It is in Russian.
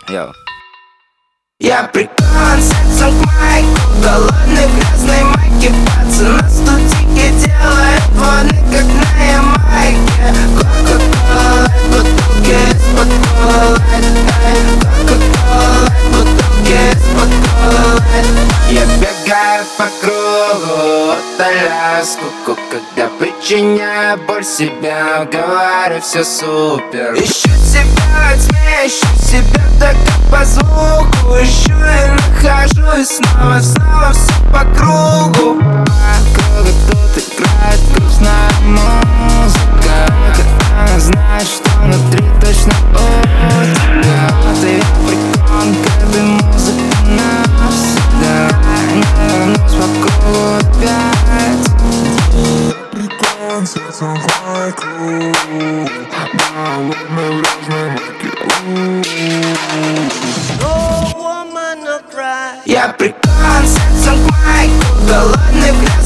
Йоу. Я прикован сердцем к майку, голодный в грязной майке. Пацан студики делает волны, как на Ямайке. Кока-кола, бутылки из-под колы. Кока-кола, бутылки из-под колы. Я бегаю по кругу, утоляю скуку, когда причиняю боль себя, говорю, все супер. Ищу себя во тьме, ищу себя так, как по звуку. Ищу и нахожу, и снова все по кругу. По кругу тут играет грустная музыка. Она знает, что внутри точно у тебя. Ты прикон к этой музыке навсегда. Не вернусь по кругу опять. Прикон сердцем к майку, голодный в грязной майке. Я прикован сердцем к майку, голодный в